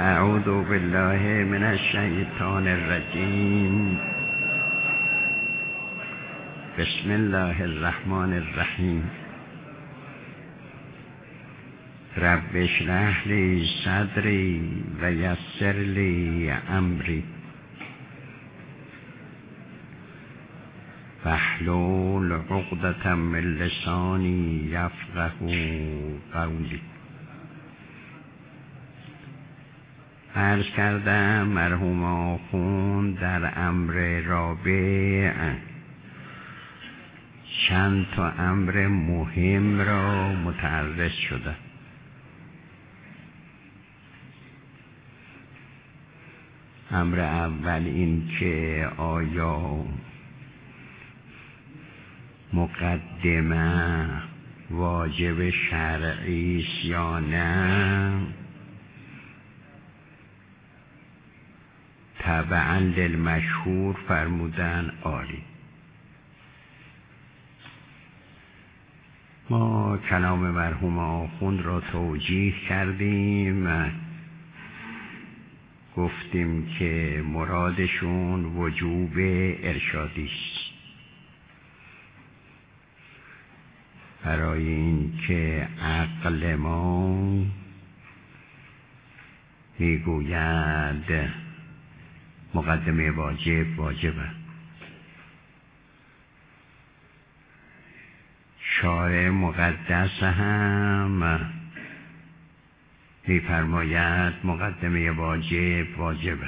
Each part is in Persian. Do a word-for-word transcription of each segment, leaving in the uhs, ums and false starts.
اعوذ بالله من الشیطان الرجیم. بسم الله الرحمن الرحیم. رب اشرح لی صدری و یسر لی امری واحلل عقدة من لسانی یفقهوا قولی. عرض کردم مرحوم آخوند در امر رابع چند تا امر مهم را متعرض شده. امر اول این که آیا مقدمه واجب شرعی است یا نه، تبعا للمشهور فرمودن آری. ما کلام مرحوم آخوند را توجیه کردیم، گفتیم که مرادشون وجوب ارشادی است، برای این که عقل ما میگوید مقدمه واجب واجبه. شارع مقدس هم میفرماید مقدمه واجب واجبه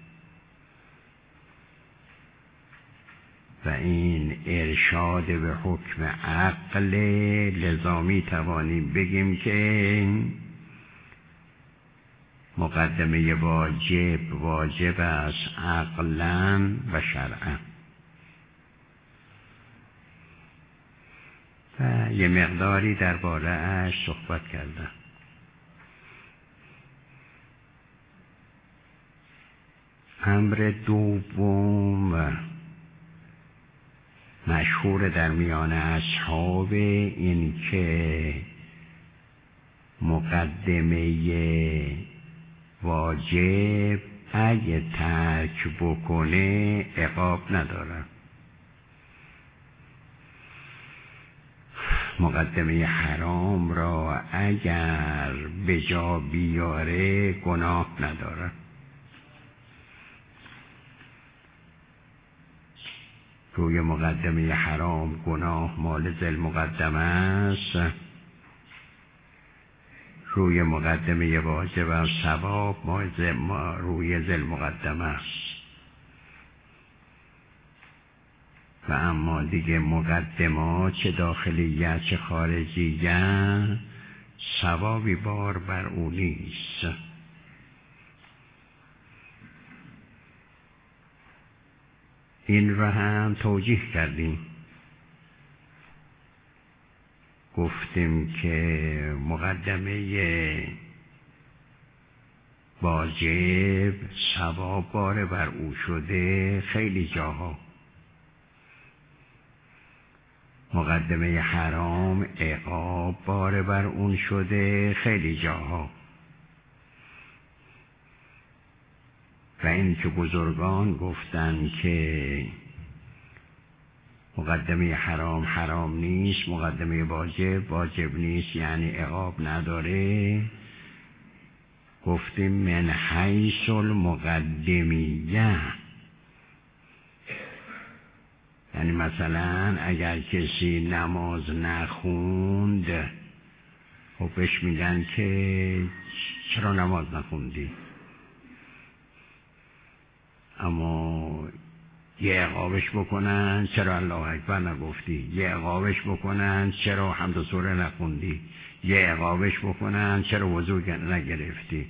و این ارشاد به حکم عقل. لذا می توانیم بگیم که مقدمه واجب واجب است عقلا و شرعا. و یه مقداری درباره اش صحبت کردم. امر دوم مشهور در میان اصحاب این که مقدمه واجب اگه ترک بکنه عقاب نداره، مقدمه حرام را اگر به جا بیاره گناه نداره. روی مقدمه حرام گناه مال ذی المقدمه است، روی مقدمه واجب و ثواب ما روی ذی المقدمه است. و اما دیگه مقدمات چه داخلیت چه خارجیت ثوابی بار بر او نیست. این را هم توجیه کردیم، گفتیم که مقدمه واجب ثواب بار بر او شده خیلی جاها، مقدمه حرام عقاب بار بر اون شده خیلی جاها. و این که بزرگان گفتن که مقدمه حرام حرام نیست، مقدمه واجب واجب نیست، یعنی عقاب نداره، گفتیم من حیث المقدمیه. یعنی مثلا اگر کسی نماز نخوند، خب بهش میگن که چرا نماز نخوندی، اما یه عقابش بکنن چرا الله اکبر نگفتی، یه عقابش بکنن چرا حمد و سوره نخوندی، یه عقابش بکنن چرا وضو نگرفتی.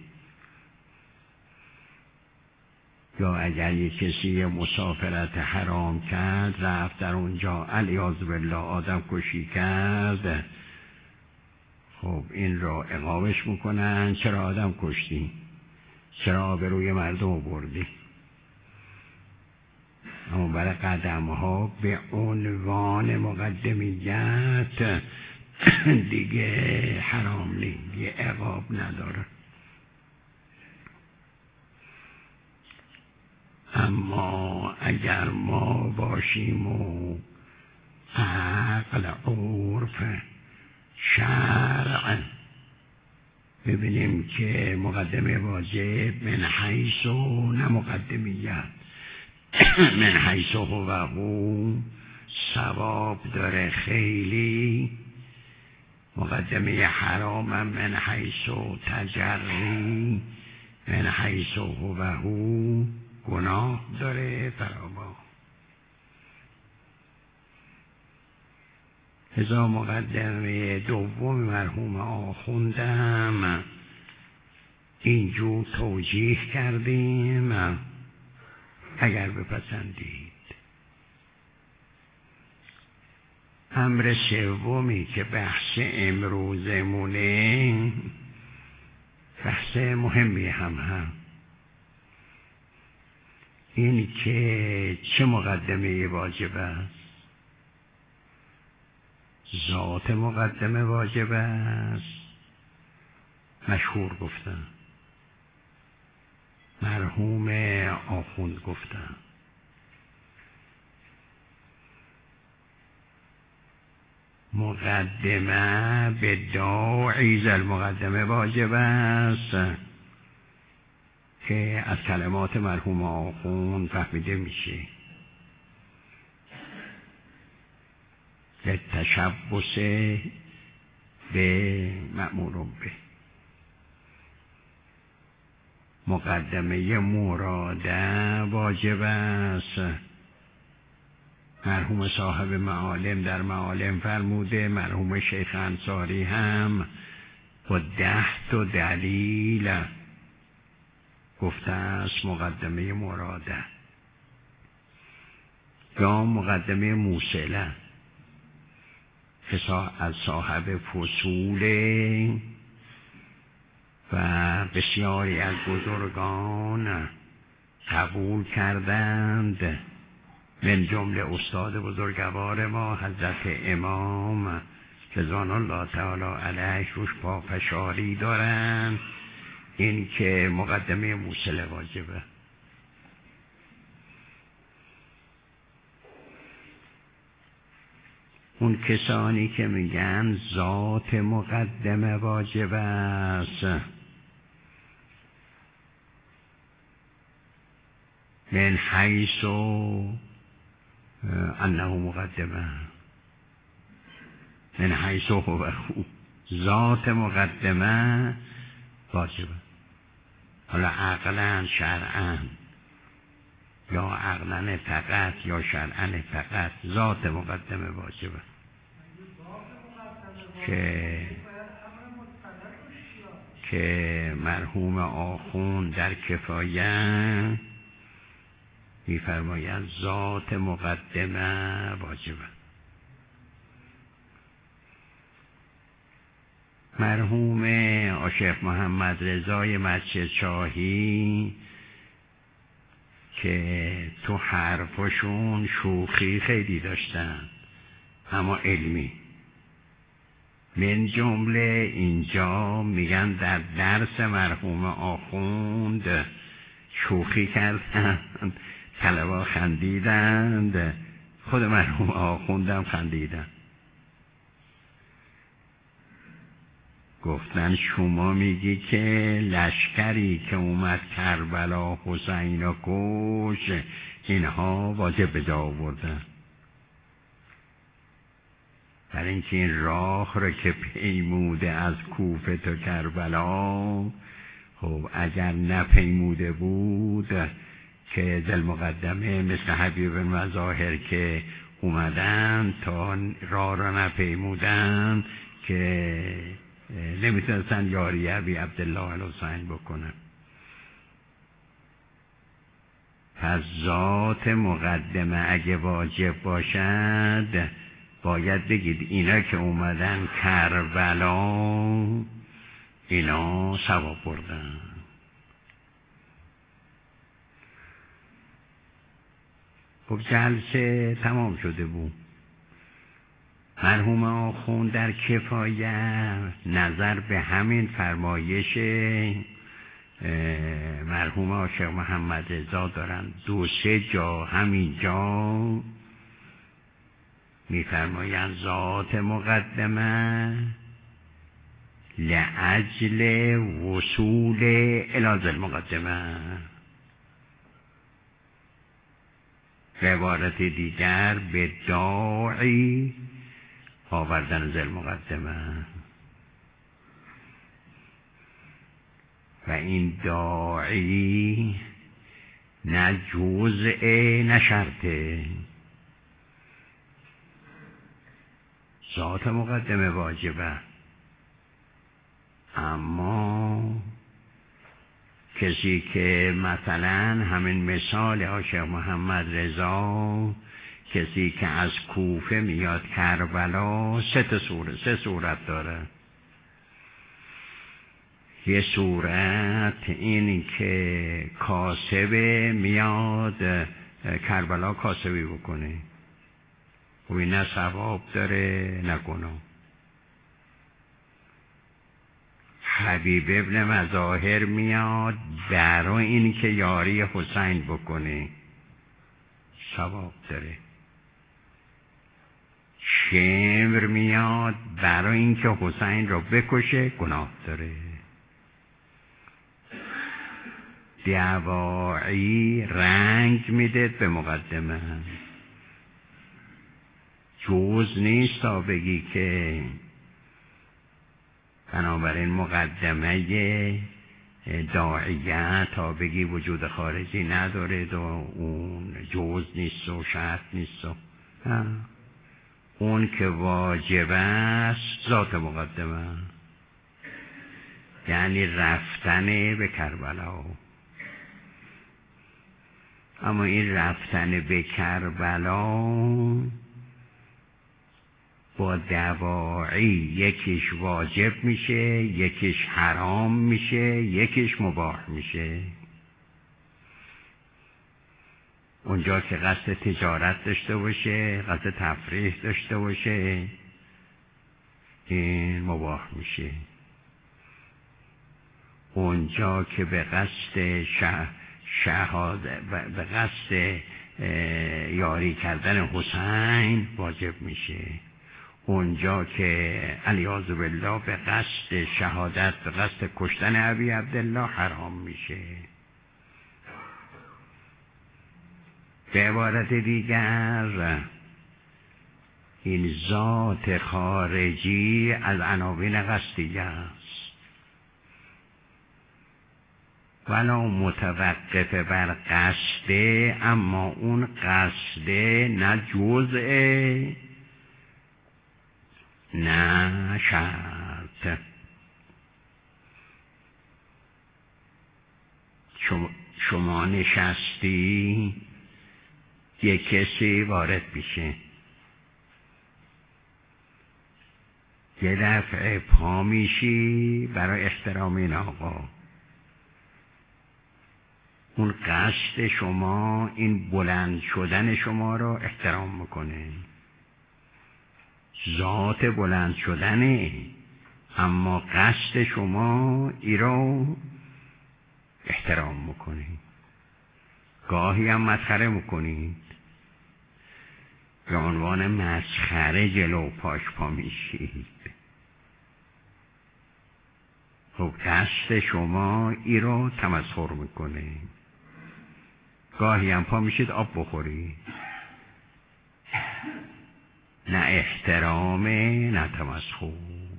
یا اگر یک کسی مسافرت حرام کرد، رفت در اونجا علیاذ بالله آدم کشی کرد، خب این را عقابش میکنن چرا آدم کشتی، چرا آبروی مردم بردی. اما برای قدم ها به عنوان مقدمیت دیگه حرام نیست، یه عقاب نداره. اما اگر ما باشیم و عقل، عرف، شرع ببینیم که مقدمه واجب من حیث و نه مقدمیت من حیث هو هو ثواب داره خیلی، مقدمه حرام من حیث تجری من حیث هو هو گناه داره فراوان. ازا مقدمه دوم مرحوم آخوندم اینجور توجیه کردیم اگر بپسندید. امر سومی که بحث امروزمونه بحث مهمی هم هم این که چه مقدمه واجب است. ذات مقدمه واجب است، مشهور گفتن، مرحوم آخوند گفتن. مقدمه به داعی المقدمه واجب است که از کلمات مرحوم آخوند فهمیده میشه. تشبس به مأمور به. مقدمه مراده واجب است. مرحوم صاحب معالم در معالم فرموده، مرحوم شیخ انصاری هم با ده تا دلیل گفته است مقدمه مراده. یا مقدمه موصله که از صاحب فصول و بسیاری از بزرگان قبول کردند، من جمله استاد بزرگوار ما حضرت امام رضوان الله تعالی علیه روش پافشاری دارند، این که مقدمه موصله واجبه. اون کسانی که میگن ذات مقدمه واجب است، من حیث انه مقدمه، من حیث هو ذات مقدمه واجبه. حالا عقلا شرعا یا عقلا فقط یا شرعا فقط ذات مقدمه واجبه که که مرحوم آخوند در کفایه می‌فرماید ذات مقدمه واجبه. مرحوم آشیخ محمد رضای مسجد شاهی که تو حرفشون شوخی خیلی داشتن اما علمی، من جمله اینجا میگن در درس مرحوم آخوند شوخی کردن، طلبا خندیدند، خود مرحوم آخوندم خندیدن. گفتن شما میگی که لشکری که اومد کربلا حسین و کش اینها واجب به جا آوردن، برای اینکه این راه رو که پیموده از کوفه تا کربلا، خب اگر نپیموده بود که ذل مقدمه مثل حبیب مظاهر که اومدن تا راه رو نپیمودن که نمیتونستن یاریه بی عبدالله الحسین بکنن. پس ذات مقدمه اگه واجب باشد باید بگید اینا که اومدن کربلا اینا ثواب بردن. خب جلسه تمام شده بود. مرحوم آخوند در کفایه نظر به همین فرمایش مرحوم عاشق محمد رضا دارن دو سه جا همینجا میفرمایند ذات مقدمه لعجل وصول الی المقدمه. به عبارت دیگر به داعی آوردن ذل مقدمه و این داعی نه جزء نه شرطه. ذات مقدمه واجبه، اما کسی که مثلا همین مثال عاشق محمد رضا، کسی که از کوفه میاد کربلا، سه تا صورت سه صورت داره. یه صورت این که کاسبه میاد کربلا کاسبی بکنه، و این نه ثواب داره نه گناه. حبیب ابن مظاهر میاد برای این که یاری حسین بکنه، ثواب داره. شمر میاد برای این که حسین را بکشه، گناه داره. دواعی رنگ میده به مقدمه، جوز نیست تا بگی که بنابراین مقدمه داعیه تا بگی وجود خارجی نداره و اون جوز نیست و شرط نیست و اون که واجب است ذات مقدمه، یعنی رفتن به کربلا. اما این رفتن به کربلا با دواعی یکیش واجب میشه، یکیش حرام میشه، یکیش مباح میشه. اونجا که قصد تجارت داشته باشه، قصد تفریح داشته باشه، این مباح میشه. اونجا که به قصد شه شهاده به قصد یاری کردن حسین واجب میشه. اونجا که علیاذ بالله به قصد شهادت، به قصد کشتن ابی عبدالله حرام میشه. به عبارت دیگر این ذات خارجی از عناوین قصدیه است، ولو متوقف بر قصده، اما اون قصده نه جزء نه شرط. شما, شما نشستی، یک کسی وارد میشه، یه دفعه پا میشی برای احترام این آقا. اون قصد شما این بلند شدن شما رو احترام میکنه، ذات بلند شدنه، اما قصد شما ای رو احترام میکنه. گاهی هم مسخره میکنید، به عنوان مسخره جلو پاش پا میشید. خب قصد شما ای رو تمسخر میکنه. گاهی هم پا میشید آب بخورید، نه احترامه نه تمسخر.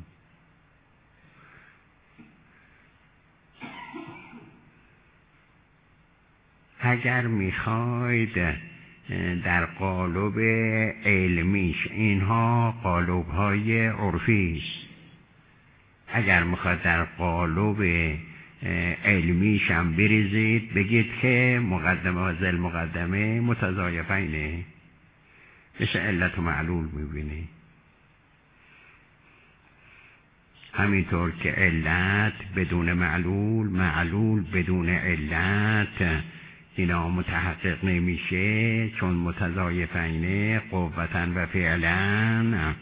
اگر میخواید در قالب علمیش، اینها قالب های عرفی است، اگر میخواید در قالب علمیش هم بریزید، بگید که مقدمه و ذل مقدمه متضایفینه، مثل علت و معلول میبینی. همینطور که علت بدون معلول، معلول بدون علت، اینا متحقق نمیشه، چون متضایفینه قوتاً و فعلاً.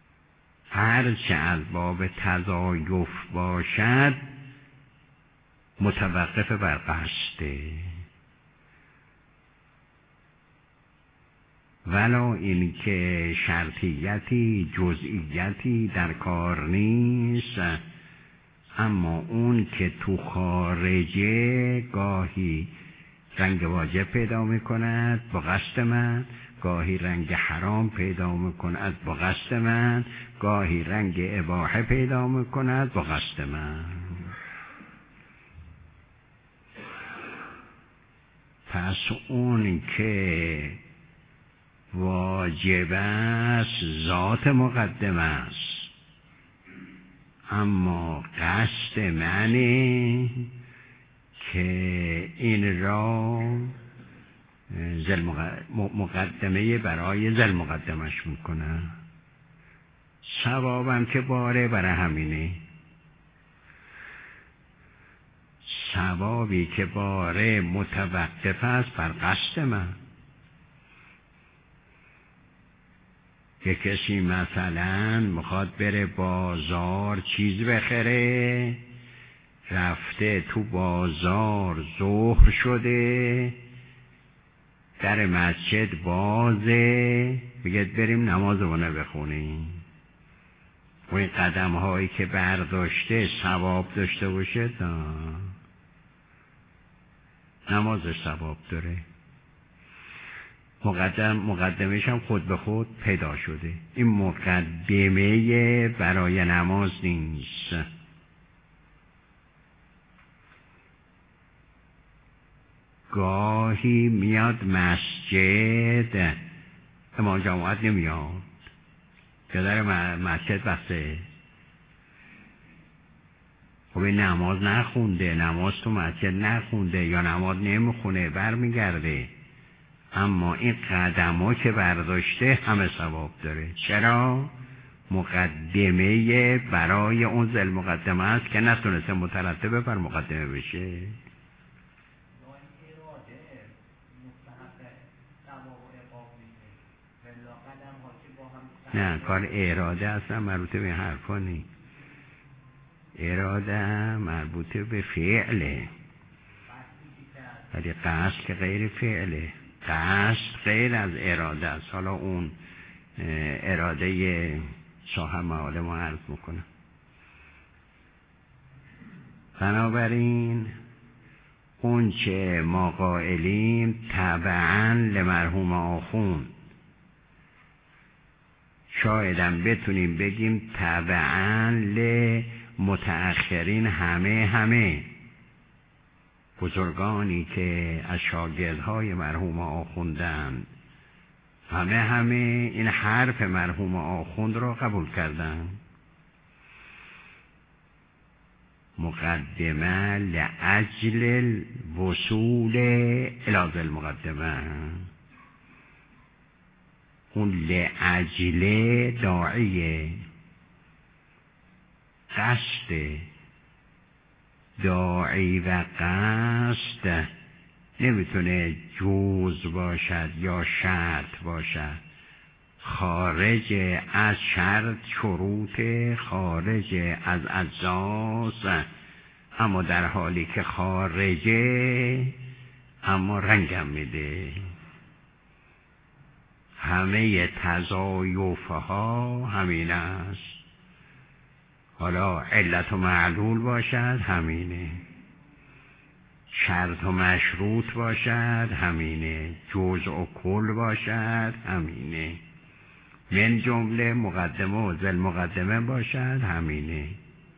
هر چه از باب تضایف باشد متوقف بر قصده، ولو این که شرطیتی جزئیتی در کار نیست، اما اون که تو خارجه گاهی رنگ واجب پیدا میکند با قصد من، گاهی رنگ حرام پیدا میکند با قصد من، گاهی رنگ اباحه پیدا میکند با قصد من. پس اون که واجب است ذات مقدم است، اما قصد منه که این را زل مقدمه برای زل مقدمش میکنه. ثوابم که باره برای همینه، ثوابی که باره متوقف است بر قصد من. یه کسی مثلا میخواد بره بازار چیز بخره، رفته تو بازار ظهر شده، در مسجد بازه، بگید بریم نمازمونه بخونیم. و این قدم هایی که برداشته ثواب داشته باشه، نمازش ثواب داره. مقدم مقدمش هم خود به خود پیدا شده. این مقدمه برای نماز نیست. گاهی میاد مسجد اما جماعت نمیاد، که در مسجد بسته، خب این نماز نخونده، نماز تو مسجد نخونده یا نماز نمیخونه، برمیگرده، اما این قدم ها که برداشته همه ثواب داره. چرا؟ مقدمه برای اون ذل مقدمه است که نتونسته مترتبه بر مقدمه بشه. نه، کار اراده اصلا مربوطه به حرفا نیست. اراده مربوطه به فعله، ولی قصد که غیر فعله. قصد غیر از اراده است. حالا اون اراده صاحب معالم ما عرض میکنم. بنابراین اون چه ما قائلیم تبعاً لمرحوم آخوند، شایدم بتونیم بگیم تبعاً لمتأخرین، همه همه بزرگانی که از شاگردهای مرحوم آخوندند، همه همه این حرف مرحوم آخوند را قبول کردند. مقدمه لأجل الوصول الی ذی المقدمه، اون لأجل داعیه، قصد داعی و قصد نمیتونه جوز باشد یا شرط باشد، خارج از شرط شروط، خارج از اجزاست، اما در حالی که خارجه اما رنگم میده. همه تضایفها همین است. حالا علت و معلول باشد همینه، شرط و مشروط باشد همینه، جزء و کل باشد همینه، من جمله مقدمه و ذل مقدمه باشد همینه.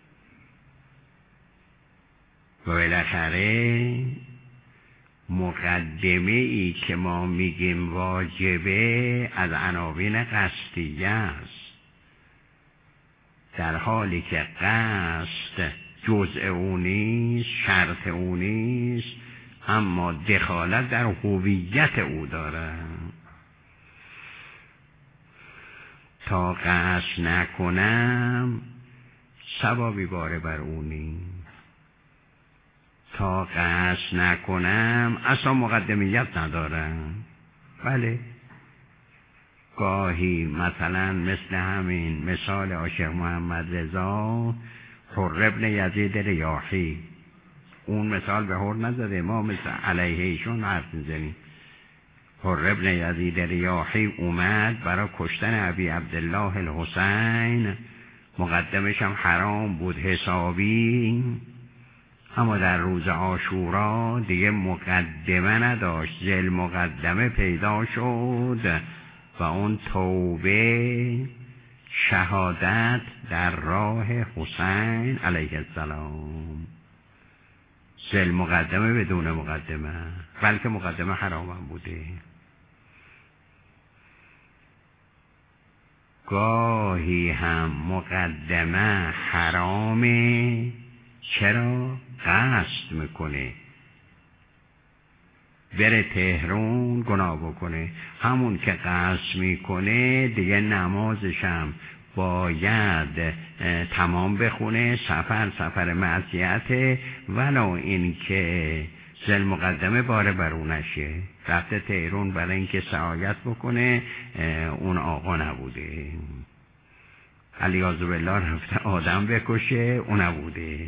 و بالاخره مقدمه ای که ما میگیم واجبه از عناوین قصدیه است، در حالی که قصد جزء او نیست، شرط او نیست، اما دخالت در هویت او داره. تا قصد نکنم ثوابی باره بر او نیست، تا قصد نکنم اصلا مقدمیت ندارم. بله، گاهی مثلا مثل همین مثال عاشق محمد رضا حر ابن یزید ریاحی، اون مثال به هر نزده، ما مثل علیه ایشون حرف میزنیم. حر ابن یزید ریاحی اومد برای کشتن ابی عبدالله الحسین، مقدمش هم حرام بود حسابی، اما در روز عاشورا دیگه مقدمه نداشت، ذل مقدمه پیدا شد و اون توبه شهادت در راه حسین علیه السلام. ذل مقدمه بدون مقدمه، بلکه مقدمه حرام هم بوده. گاهی هم مقدمه حرامه، چرا؟ قصد میکنه بره تهران گناه بکنه، همون که قصد میکنه دیگه نمازش هم باید تمام بخونه، سفر سفر معصیته، ولو این که ذل مقدمه باره بر اون نشه، رفته تهران برای اینکه سعایت بکنه، اون آقا نبوده، علیاذ بالله رفته آدم بکشه، اون نبوده.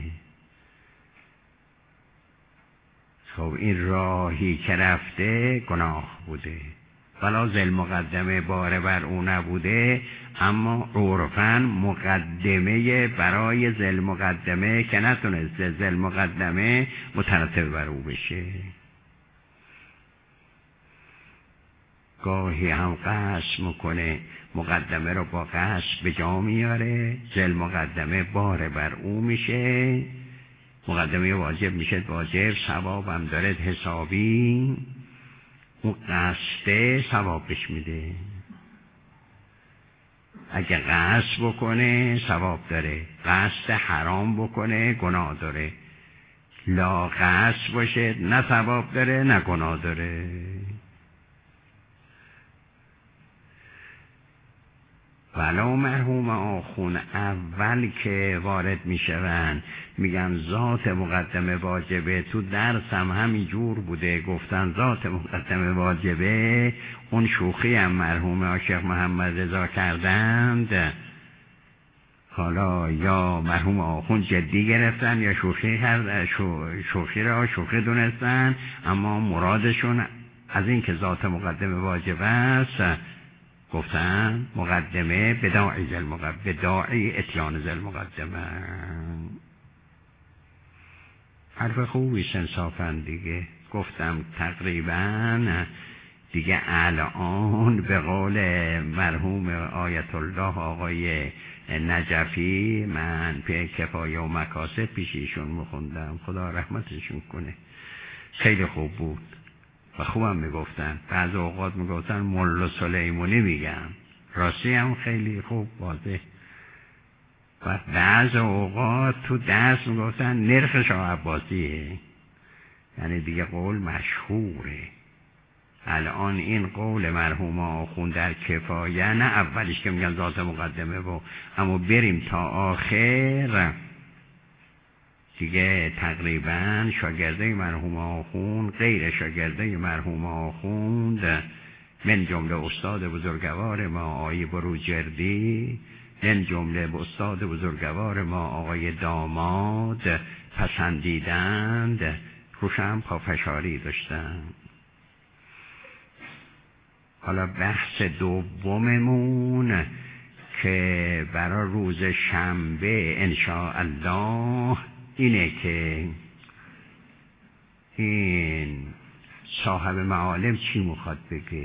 خب این راهی که رفته گناه بوده، ولا ذل مقدمه باره بر اون نبوده، اما عرفاً مقدمه برای ذل مقدمه که نتونسته ذل مقدمه مترتب بر او بشه. گاهی هم قصد میکنه مقدمه رو با قصد به جا میاره، ذل مقدمه باره بر او میشه، مقدمه واجب میشه واجب، ثواب هم داره حسابی، اون قصده ثواب بش میده. اگه قصد بکنه ثواب داره، قصد حرام بکنه گناه داره، لا قصد باشه نه ثواب داره نه گناه داره. ولو مرحوم آخون اول که وارد میشون میگن ذات مقدمه واجبه، تو درس هم همین جور بوده، گفتن ذات مقدمه واجبه، اون شوخی هم مرحوم آشیخ محمد رضا کردند، حالا یا مرحوم آخون جدی گرفتن یا شوخی کرد، شو شوخی را شوخی دونستن، اما مرادشون از این که ذات مقدمه واجبه است گفتن مقدمه بداعی ذل مقدمه، بداعی اتیان ذل مقدمه. حرف خوبی انصافاً دیگه گفتم تقریباً دیگه الان به قول مرحوم آیت الله آقای نجفی، من پی کفایه و مکاسب پیش ایشون میخوندم، خدا رحمتشون کنه، خیلی خوب بود و خوبم میگفتن، بعض اوقات میگفتن ملا سلیمونی میگم، راستی هم خیلی خوب واضح، و بعض اوقات تو درس میگفتن نرخ شاه عباسیه، یعنی دیگه قول مشهوره. الان این قول مرحوم آخون در کفایه نه اولیش که میگن ذات مقدمه و اما بریم تا آخر دیگه تقریبا شاگرده مرحوم آخون غیر شاگرده مرحوم آخون من جمله استاد بزرگوار ما آقای بروجردی، من جمله استاد بزرگوار ما آقای داماد پسندیدند، روشم پافشاری داشتن. حالا بحث دوممون که برای روز شنبه انشاءالله اینه که این صاحب معالم چی میخواد بگه.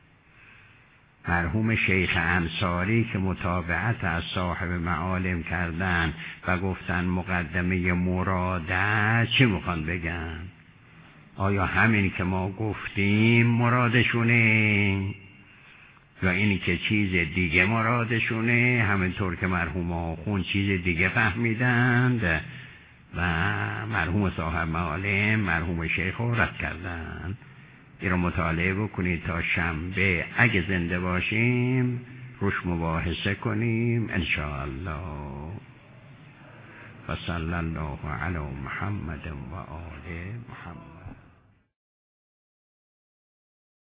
مرحوم شیخ انصاری که متابعت از صاحب معالم کردن و گفتن مقدمه مراده چی میخوان بگن؟ آیا همین که ما گفتیم مرادشونه یا اینی که چیز دیگه مرادشونه، همینطور که مرحوم آخون چیز دیگه فهمیدند و مرحوم صاحب معالم مرحوم شیخ رو رد کردن؟ این رو مطالعه بکنید تا شنبه اگه زنده باشیم روش مباحثه کنیم انشاءالله. و صلی الله علی محمد و آل محمد.